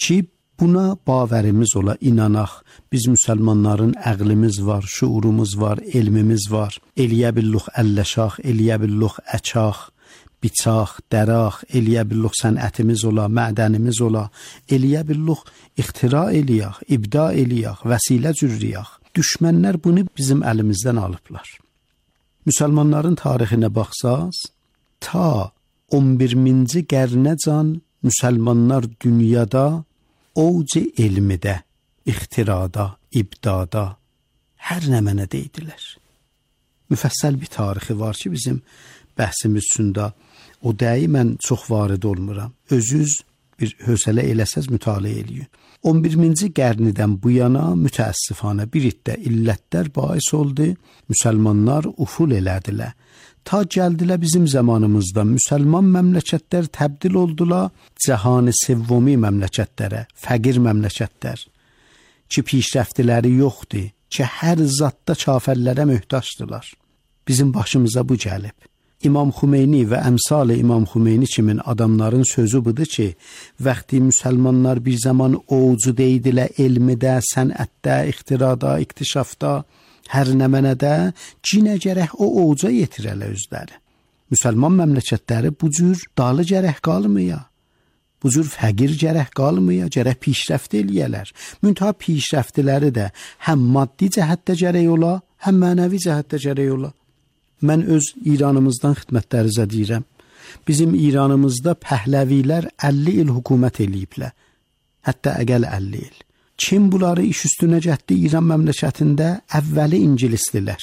ki, buna bavərimiz ola, inanaq. Biz müsəlmanların əqlimiz var, şuurumuz var, elmimiz var. Eləyə billuq əlləşaq, eləyə billuq əçaq, biçaq, dəraq, eləyə billuq sənətimiz ola, mədənimiz ola. Eləyə billuq ixtira eləyək, ibda eləyək, vəsilə cürriyək. Düşmənlər bunu bizim əlimizdən alıblar. Müsəlmanların tarixinə baxsaz, ta 11-ci qərnəcan müsəlmanlar dünyada ovcu elmidə, ixtirada, ibdada, hər nə mənə deydilər. Müfəssəl bir tarixi var ki, bizim bəhsimiz üçündə o dəyi mən çox varid olmuram. Özünüz bir hövsələ eləsəz mütaliə eləyin. 11-ci qərnidən bu yana mütəəssifanə bir iddə illətlər bais oldu, müsəlmanlar uful elədilər. Ta gəldilər bizim zamanımızda müsəlman məmləkətlər təbdil oldular cəhanı sevvumi məmləkətlərə, fəqir məmləkətlər ki, pişrəftiləri yoxdur, ki, hər zatda kafirlərə möhtaçdılar. Bizim başımıza bu gəlib. İmam Xümeyni və əmsal İmam Xümeyni kimin adamların sözü budur ki, vaxtı müsəlmanlar bir zaman oğucu deydilər elmidə, sənətdə, ixtirada, iktişafda, hər nə mənədə, cinə gərək o oğuca yetirələ özləri. Müsəlman məmləkətləri bu cür dalı gərək qalmaya, bu cür fəqir gərək qalmaya, gərək pişrəft eləyələr. Müntəha pişrəftiləri də həm maddi cəhətdə gərək ola, həm mənəvi cəhətdə gərək ola. Mən öz İranımızdan xidmətlərinizə deyirəm. Bizim İranımızda Pəhləvilər 50 il hökumət eləyiblər. Hətta əgəl 50 il. Kim bunları iş üstünə gətdi İran məmləkətində? Əvvəli İngilislilər.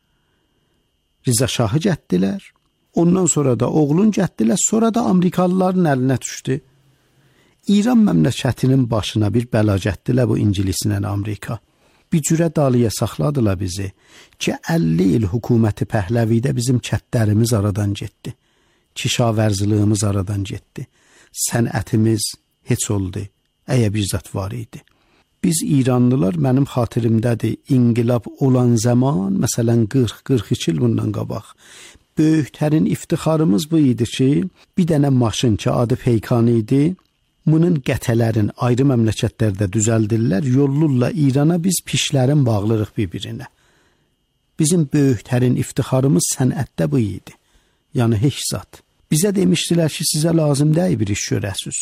Rıza Şahı gətdilər. Ondan sonra da oğlun gətdilər. Sonra da Amerikalıların əlinə düşdü. İran məmləkətinin başına bir bəla gətdilər bu İngilislə Amerika. Bir cürə dalıya saxladılar bizi ki, 50 il hökuməti Pəhləvidə bizim kətlərimiz aradan getdi. Kişavərziliyimiz aradan getdi. Sənətimiz heç oldu. Əyə bir zat var idi. Biz İranlılar, mənim xatirimdədir, inqilab olan zaman, məsələn 40-42 il bundan qabaq, böyüklərin iftixarımız bu idi ki, bir dənə maşın ki, adı Peykan idi, bunun qətələrin ayrı məmləkətlərdə düzəldirlər, yollurlar İrana, biz pişlərin bağlırıq bir-birinə. Bizim böyüklərin iftixarımız sənətdə bu idi. Yəni heç zat. Bizə demişdilər ki, sizə lazım deyil bir iş görəsiz.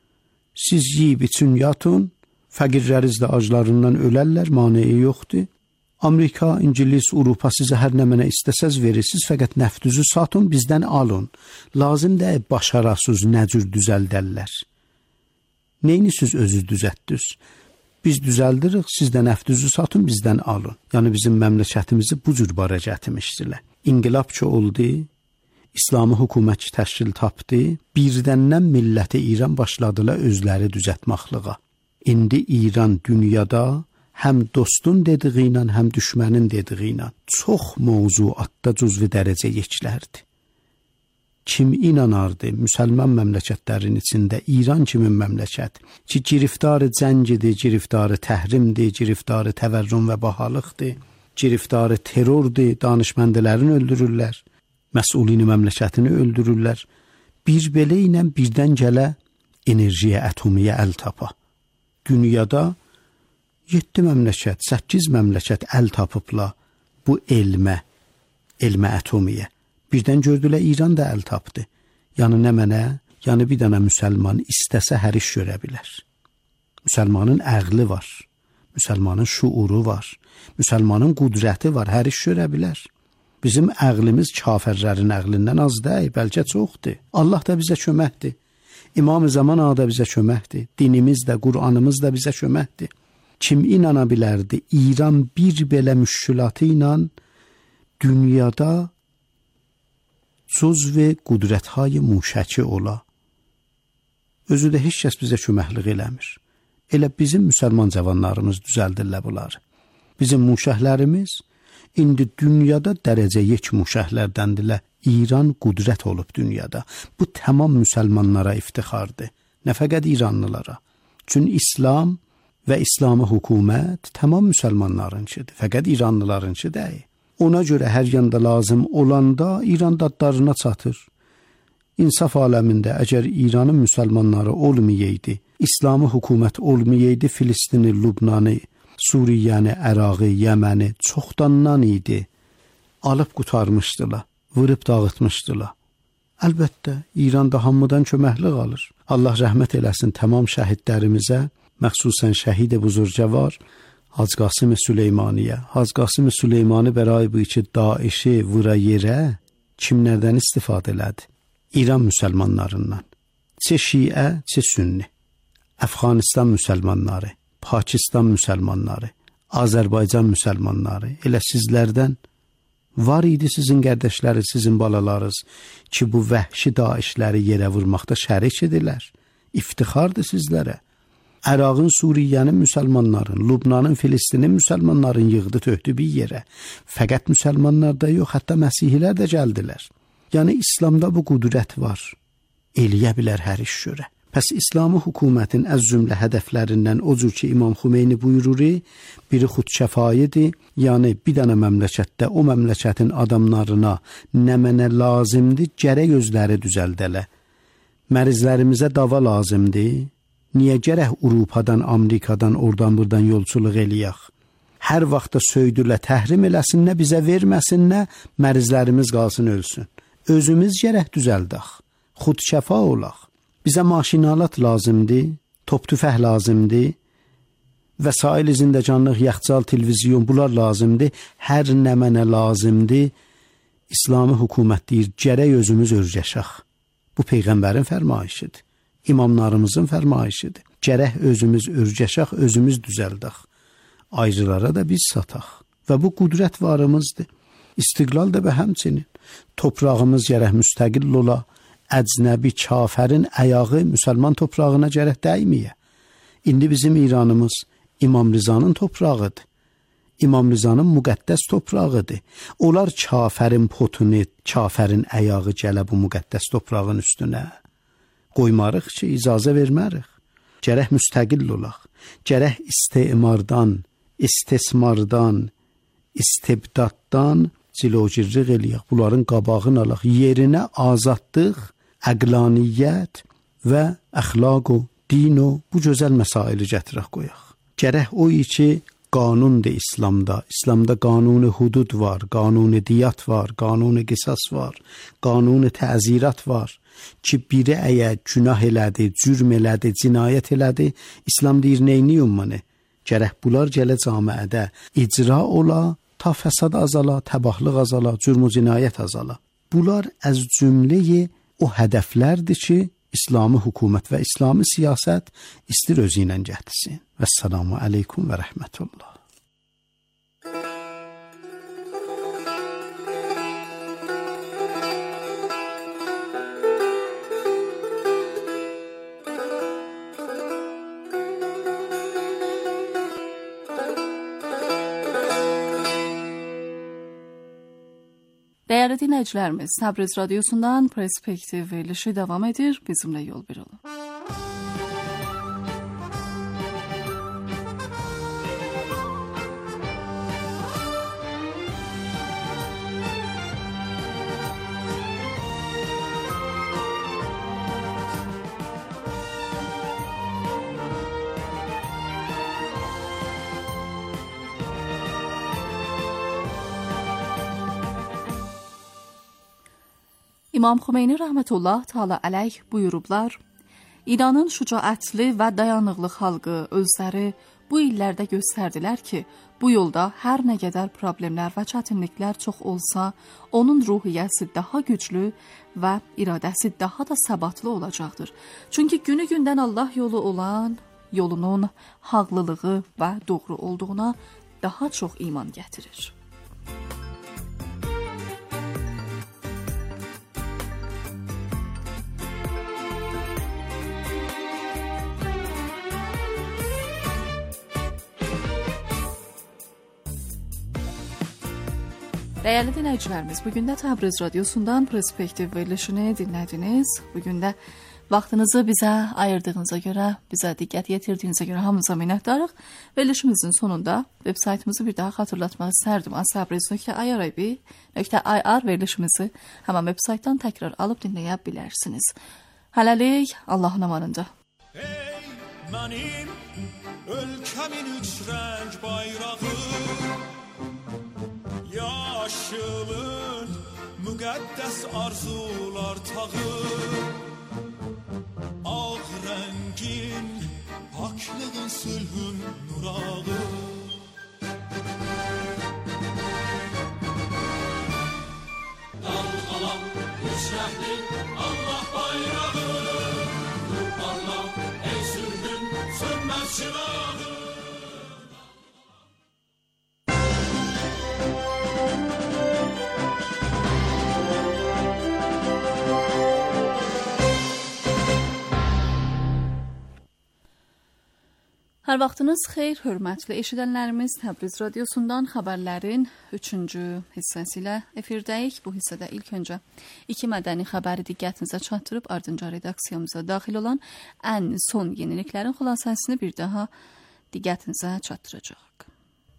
Siz yiyib üçün yatın, fəqirləriz də aclarından ölərlər, maneyi yoxdur. Amerika, İngilis, Avropa sizə hər nə mənə istəsəz verirsiniz, fəqət nəftüzü satın, bizdən alın. Lazım deyil başarasız, nə cür düzəldərlər. Neyini siz özü düzəltdiniz? Biz düzəldirik, siz də nəftüzü satın, bizdən alın. Yəni bizim məmləkətimizi bu cür bara gətirmişdilər. İnqilab ki oldu, İslami hökumət təşkil tapdı, birdəndən milləti İran başladılar özləri düzəltməklığa. İndi İran dünyada həm dostun dediyi ilə, həm düşmənin dediyi ilə çox mövzuatda cüzvi dərəcə yeklərdi. Kim inanardı müsəlman məmləkətlərin içində İran kimin məmləkət ki, giriftarı cəngidir, giriftarı təhrimdir, giriftarı təvərrüm və bahalıqdır, giriftarı terrordur, danışməndilərini öldürürlər, məsulini məmləkətini öldürürlər. Bir belə ilə birdən gələ enerjiyə, ətomiyə əl tapa. Dünyada 7 məmləkət, 8 məmləkət əl tapıbla bu elmə ətomiyə. Birdən gördülər İran da əl tapdı. Yəni nə mənə, yəni bir dənə müsəlman istəsə hər iş görə bilər. Müsəlmanın əqli var, müsəlmanın şuuru var, müsəlmanın qudrəti var, hər iş görə bilər. Bizim əqlimiz kafirlərin əqlindən az deyil, bəlkə çoxdur. Allah da bizə köməkdir. İmam-ı Zaman ağa da bizə köməkdir. Dinimiz də, Qur'anımız da bizə köməkdir. Kim inana bilərdi? İran bir belə müşkülatı ilə dünyada cüzv qudrəthay muşəki ola. Özü də heç kəs bizə köməklik eləmir. Elə bizim müsəlman cavanlarımız düzəldirlər bunları. Bizim muşəhlərimiz indi dünyada dərəcə yek muşəhlərdəndirlər. İran qudrət olub dünyada. Bu tamam müsəlmanlara iftixardır. Nə fəqət İranlılara. Çünki İslam və İslami hökumət tamam müsəlmanlarınçıdır. Fəqət İranlılarınçı deyil. Ona görə hər yanda lazım olanda İran dadlarına çatır. İnsaf aləmində əgər İranın müsəlmanları olmayaydı, İslami hökumət olmayaydı, Filistini, Lübnanı, Suriyəni, Əraqı, Yəməni çoxdandan idi. Alıb qutarmışdılar, vurub dağıtmışdılar. Əlbəttə, İranda hamıdan köməkli qalır. Allah rəhmət eləsin tamam şəhidlərimizə, məxsusən şəhid buzurgəvar Hacı Qasım Süleymaniyə. Hacı Qasım Süleymani bəray bu ki Daişi vura yerə kimlərdən istifadə elədi? İran müsəlmanlarından. Çə Şiə, çə Sünni. Əfqanistan müsəlmanları, Pakistan müsəlmanları, Azərbaycan müsəlmanları. Elə sizlərdən var idi sizin qardaşlarınız, sizin balalarınız ki bu vəhşi Daişləri yerə vurmaqda şərik idilər. İftixardır sizlərə. Əraqın, Suriyənin müsəlmanların, Lübnanın, Filistinin müsəlmanların yığdı töhdü bir yerə. Fəqət müsəlmanlar da yox, hətta məsihilər də gəldilər. Yəni İslamda bu qüdrət var. Eləyə bilər hər iş görə. Pəs İslami hökumətin əz cümlə hədəflərindən o cür ki İmam Xümeyni buyurur, biri xudşəfaidir, yəni bir dənə məmləkətdə o məmləkətin adamlarına nə mənə lazımdır, gərək özləri düzəldələ. Mərizlərimizə dava lazımdır, niyə gərək Avropadan, Amerikadan, oradan buradan yolçuluq eləyək? Hər vaxtda söydülə təhrim eləsinlər, bizə verməsinlər, mərizlərimiz qalsın ölsün. Özümüz gərək düzəldək, xudşəfa olaq. Bizə maşinalat lazımdır, top tüfəh lazımdır, vəsail zindəcanlıq, yaxcal, televizyon bunlar lazımdır. Hər nə mənə lazımdır, İslami hökumət deyir, gərək özümüz örgəşək. Bu Peyğəmbərin fərmayişidir, imamlarımızın fərmayişidir. Gərək özümüz örgəşək, özümüz düzəldək. Ayrılara da biz sataq və bu qüdrət varımızdır. İstiqlal da və həmçinin toprağımız gərək müstəqil ola, əcnəbi kafərin əyağı müsəlman toprağına gərək dəyməyə. İndi bizim İranımız İmam Rizanın toprağıdır. İmam Rizanın müqəddəs toprağıdır. Onlar kafərin potunu, kafərin əyağı gələ bu müqəddəs toprağın üstünə. Qoymarıq ki, icazə vermərik. Gərək müstəqil olaq. Gərək istemardan, istismardan, istibdaddan cilogirlik eləyək. Bunların qabağını alaq. Yerinə azadlıq, əqlaniyyət və əxlaq o, din o, bu gözəl məsaili gətirək qoyaq. Gərək o ki, qanundur İslamda. İslamda qanuni hudud var, qanuni diyat var, qanuni qisas var, qanuni təzirat var. Ki, biri əgər günah elədi, cürm elədi, cinayət elədi, İslam deyir, neyniyum məni? Gərək bunlar gələ camiədə icra ola, ta fəsad azala, təbahlıq azala, cürm-u cinayət azala. Bunlar əz cümləyi o hədəflərdir ki, İslami hökumət və İslami siyasət istir özü ilə gətirsin. Vəssalamu aleykum və rəhmətullah. Değerli dinleyicilerimiz, Təbriz Radyosu'ndan Perspektiv verilişi devam edir. Bizimle yol bir olun. İmam Xümeyni rəhmətullah təala əleyh buyurublar, İranın şücaətli və dayanıqlı xalqı özləri bu illərdə göstərdilər ki, bu yolda hər nə qədər problemlər və çətinliklər çox olsa, onun ruhiyyəsi daha güclü və iradəsi daha da səbatlı olacaqdır. Çünki günü-gündən Allah yolu olan, yolunun haqlılığı və doğru olduğuna daha çox iman gətirir. Değerli dinleyicilerimiz, bugün de Təbriz Radyosu'ndan Perspektiv verilişini dinlediniz. Bugün de vaxtınızı bize ayırdığınıza göre, bize diqqət yetirdiğinize göre hamınıza minnətdarıq. Verilişimizin sonunda web saytımızı bir daha hatırlatmak isterdim. Asabriz.irib.ir verilişimizi hemen web saytdan tekrar alıp dinleyebilirsiniz. Hələlik Allah'ın amanında. Hey! Mənim ölkəmin üç rəng bayrağı, yaşılın müqəddəs arzular tağı, ağ rəngin paklığın sülhün nurağı. Dalğalan üç rəngli Allah bayrağı, nur parla ey sülhün sönməz çırağı. Hər vaxtınız xeyir, hörmətli eşidənlərimiz. Təbriz radiosundan xəbərlərin 3-cü hissəsi ilə efirdəyik. Bu hissədə ilk öncə 2 mədəni xəbəri diqqətinizə çatdırıb, ardınca redaksiyamıza daxil olan ən son yeniliklərin xülasəsini bir daha diqqətinizə çatdıracaq.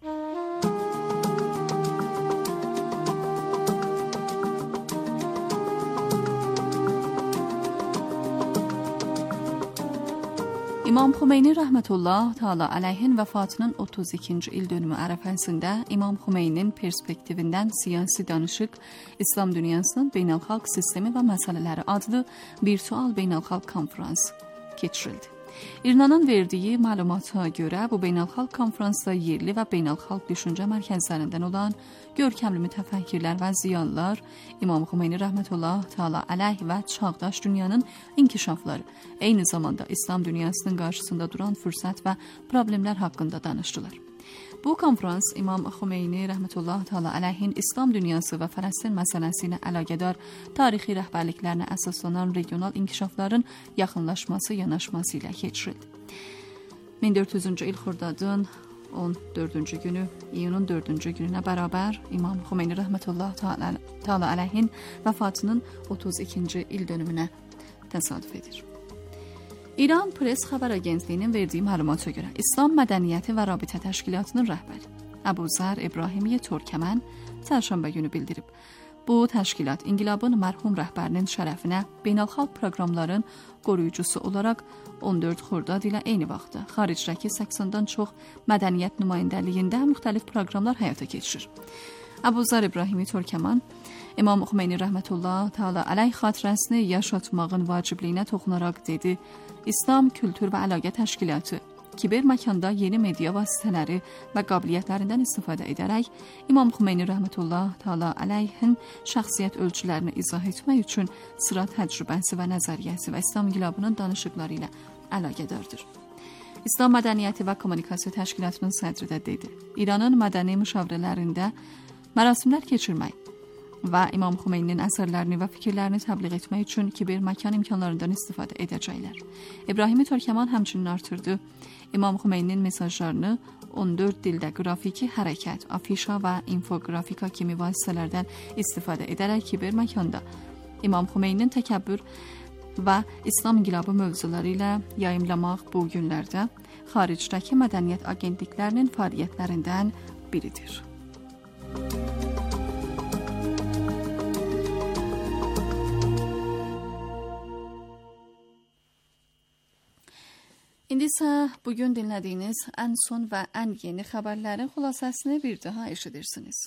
İmam Xomeyni rəhmətullah Teala əleyhin vəfatının 32-ci il dönümü ərəfəsində İmam Xomeyninin perspektivindən siyasi danışıq İslam dünyasının beynəlxalq sistemi və məsələləri adlı virtual beynəlxalq konferans keçirildi. İrnanın verdiyi məlumata görə bu beynəlxalq konferansda yerli və beynəlxalq düşüncə mərkəzlərindən olan görkəmli mütəfəkkirlər və ziyalılar İmam Xomeyni rəhmətullah Teala əleyh və çağdaş dünyanın inkişafları, eyni zamanda İslam dünyasının qarşısında duran fürsət və problemlər haqqında danışdılar. Bu konferans İmam Xomeyni rəhmətullah Teala əleyhin İslam dünyası və Fələstin məsələsi ilə əlaqədar tarixi rəhbərliklərinə əsaslanan regional inkişafların yaxınlaşması, yanaşması ilə keçirildi. 1400-cü il Xordadın 14-cü günü, iyunun 4-cü gününə bərabər İmam Xomeyni rəhmətullah Teala əleyhin vəfatının 32-ci il dönümünə təsadüf edir. İran Press xəbər agentliyinin verdiyi məlumata görə İslam Mədəniyyəti və Rabitə Təşkilatının rəhbəri Əbuzər İbrahimiyyə Törkəmən çərşənbə günü bildirib. Bu təşkilat inqilabın mərhum rəhbərinin şərəfinə beynəlxalq proqramların qoruyucusu olaraq 14 Xordad ilə eyni vaxtda xaricdəki 80-dan çox mədəniyyət nümayəndəliyində müxtəlif proqramlar həyata keçirir. Əbuzər İbrahimiyyə Törkəmən İmam Xomeyni rəhmətullah Teala əleyh xatirəsini yaşatmağın vacibliyinə toxunaraq dedi: İslam Kültür və Əlaqə Təşkilatı kiber məkanda yeni media vasitələri və qabiliyyətlərindən istifadə edərək İmam Xomeyni rəhmətullah Teala əleyhin şəxsiyyət ölçülərini izah etmək üçün sıra təcrübəsi və nəzəriyyəsi və İslam inqilabının danışıqları ilə əlaqədardır. İslam Mədəniyyəti və Kommunikasiya Təşkilatının sədri də dedi: İranın mədəni müşavirələrində mərasimlər keçirmək və İmam Xomeyninin əsərlərini və fikirlərini təbliğ etmək üçün kiber məkan imkanlarından istifadə edəcəklər. İbrahimiyyə Törkəmən həmçinin artırdı: İmam Xomeyninin mesajlarını 14 dildə qrafiki hərəkət, afişa və infografika kimi vasitələrdən istifadə edərək kiber məkanda İmam Xomeyninin təkəbbür və İslam inqilabı mövzuları ilə yayımlamaq bu günlərdə xaricdəki mədəniyyət agentliklərinin fəaliyyətlərindən biridir. İndi isə bugün dinlədiyiniz ən son və ən yeni xəbərlərin xülasəsini bir daha eşidirsiniz.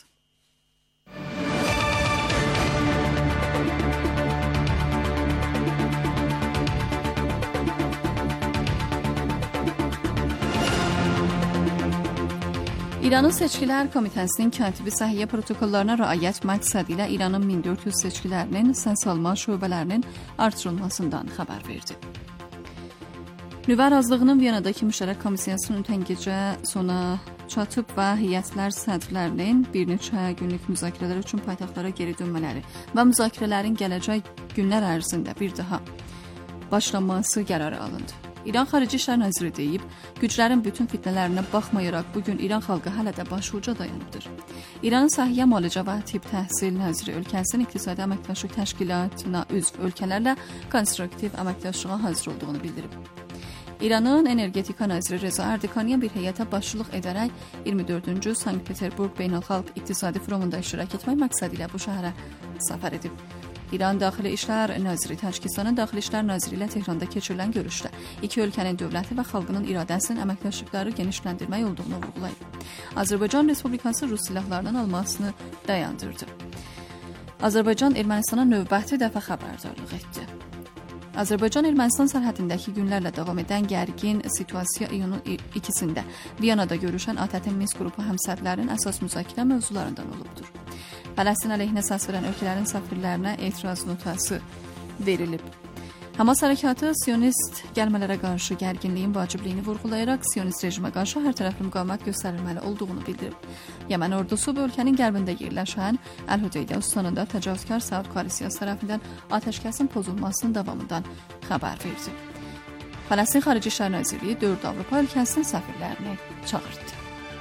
İranın Seçkilər Komitəsinin katibi səhiyyə protokollarına riayət məqsədi ilə İranın 1400 seçkilərinin səs alma şöbələrinin artırılmasından xəbər verdi. Nüvə razılığının Viyanadakı müştərək komissiyasının ötən gecə sona çatıb və heyətlər sədrlərinin bir neçə günlük müzakirələr üçün paytaxtlara geri dönmələri və müzakirələrin gələcək günlər ərzində bir daha başlanması qərarı alındı. İran Xarici İşlər Naziri deyib, güclərin bütün fitnələrinə baxmayaraq bugün İran xalqı hələ də başuca dayanıbdır. İranın Səhiyyə Müalicə və Tibb Təhsil Naziri ölkəsinin İqtisadi Əməkdaşlıq Təşkilatına üzv ölkələrlə konstruktiv əməkdaşlığa hazır olduğunu bildirib. İranın Energetika Naziri Reza Ərdikanyan bir heyətə başçılıq edərək 24-cü Sankt-Peterburq Beynəlxalq İqtisadi Forumunda iştirak etmək məqsədi ilə bu şəhərə səfər edib. İran Daxili İşlər Naziri Tacikistan Daxili İşlər Naziri ilə Tehranda keçirilən görüşdə iki ölkənin dövləti və xalqının iradəsinin əməkdaşlıqları genişləndirmək olduğunu vurğulayıb. Azərbaycan Respublikası Rus silahlarının almasını dayandırdı. Azərbaycan Ermənistana növbəti dəfə xəbərdarlıq etdi. Azərbaycan-Ermənistan sərhədindəki günlərlə davam edən gərgin situasiya iyunun 2-də Viyanada görüşən ATƏT Minsk qrupu həmsədrlərinin əsas müzakirə mövzularından olubdur. Fələstin əleyhinə səs verən ölkələrin səfirlərinə etiraz notası verilib. Hamas hərəkatı sionist gəlmələrə qarşı gərginliyin vacibliyini vurğulayaraq sionist rejimə qarşı hər tərəfli müqavimət göstərilməli olduğunu bildirib. Yəmən ordusu bu ölkənin qərbində yerləşən Əl-Hüdeydə ustanında təcavüzkar Səud koalisiyası tərəfindən atəşkəsin pozulmasının davamından xəbər verdi. Fələstin Xarici İşlər Nazirliyi 4 Avropa ölkəsinin səfirlərini çağırdı.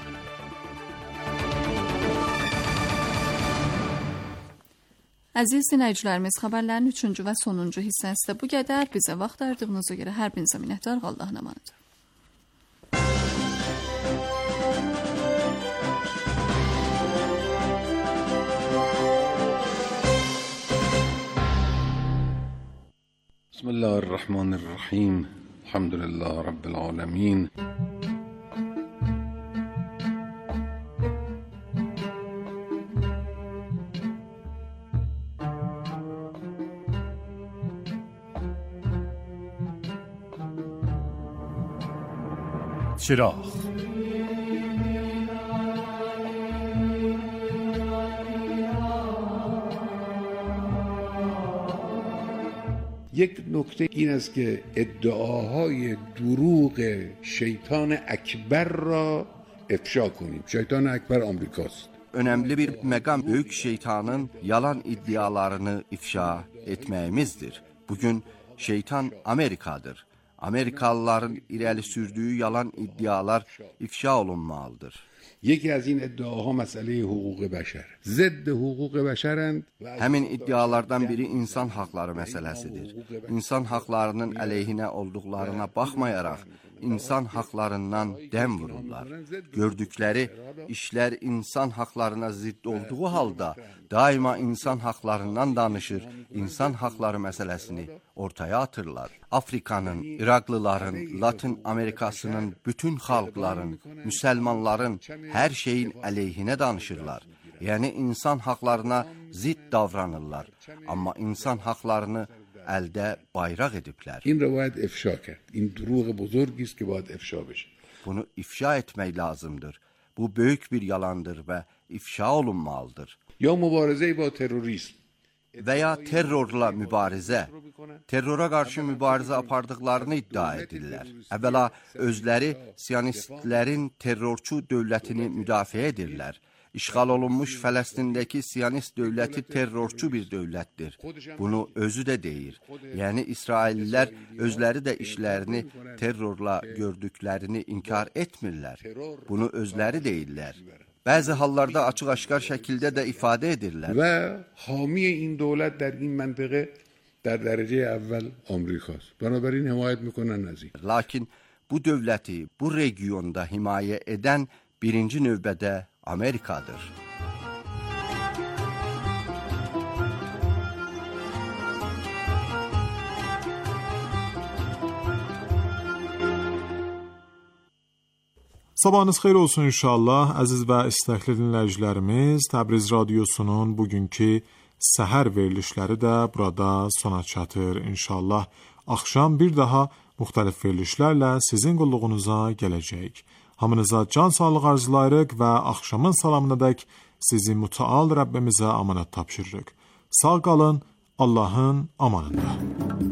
Əziz dinləyicilərimiz, xəbərlərin 3-cü və sonuncu hissəsi də bu qədər. Bizə vaxt ayırdığınıza görə hər birinizə minnətdarıq. Allahın əmanəti. Bismillahirrahmanirrahim. Elhamdülillah Rabbil alemin. چراغ یک نکته این است که ادعاهای دروغ şeytan اکبر را افشا کنیم. şeytan اکبر آمریکاست. Önemli bir məqam böyük şeytanın yalan iddialarını ifşa etməyimizdir. Bugün şeytan Amerikadır. Amerikalıların irəli sürdüyü yalan iddialar ifşa olunmalıdır. یکی از این ادعاها مسئله حقوق بشر. ضد حقوق بشرند. Həmin iddialardan biri insan haqları məsələsidir. İnsan haqlarının əleyhinə olduqlarına baxmayaraq, insan haqlarından dəm vururlar. Gördükləri işlər insan haqlarına zidd olduğu halda daima insan haqlarından danışır, insan haqları məsələsini ortaya atırlar. Afrikanın, İraqlıların, Latin Amerikasının, bütün xalqların, müsəlmanların hər şeyin əleyhinə danışırlar. Yəni insan haqlarına zidd davranırlar. Amma insan haqlarını əldə bayraq ediblər. این رو باید افشا کرد. این دروغ بزرگی است که باید افشا بشه. Bunu ifşa etmək lazımdır. Bu böyük bir yalandır və ifşa olunmalıdır. یا مبارزه با تروریسم Və ya terrorla mübarizə, terrora qarşı mübarizə apardıqlarını iddia edirlər. Əvvəla özləri siyonistlərin terrorçu dövlətini müdafiə edirlər. İşğal olunmuş Fələstindəki siyonist dövləti terrorçu bir dövlətdir. Bunu özü də deyir. Yəni İsraillilər özləri də işlərini terrorla gördüklərini inkar etmirlər. Bunu özləri deyirlər. Bəzi hallarda açıq-aşkar şəkildə də ifadə edirlər. و حامی این دولت در این منطقه در درجه اول آمریکاست. بنابراین حمایت میکنن از این. Lakin bu dövləti bu regionda himayə edən birinci növbədə Amerikadır. Sabahınız xeyir olsun inşallah. Əziz və istəkli dinləyicilərimiz, Təbriz Radiosunun bugünkü səhər verilişləri də burada sona çatır. İnşallah axşam bir daha müxtəlif verilişlərlə sizin qulluğunuza gələcək. Hamınıza can sağlığı arzulayırıq və axşamın salamınadək sizi mütəal Rəbbimizə amanət tapşırırıq. Sağ qalın, Allahın amanında.